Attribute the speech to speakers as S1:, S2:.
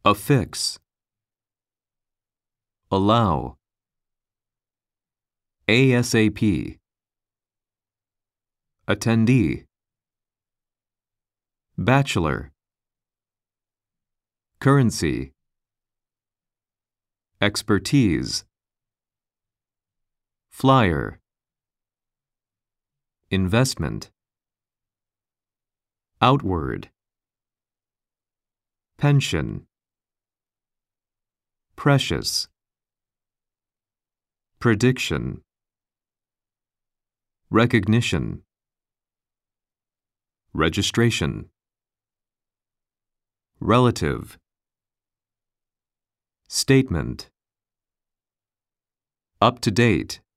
S1: affix, allow, ASAP, attendee, bachelor, currency, expertise, flyer, investment, outward, pension, precious, prediction, recognition, registration, relative, statement, up to date,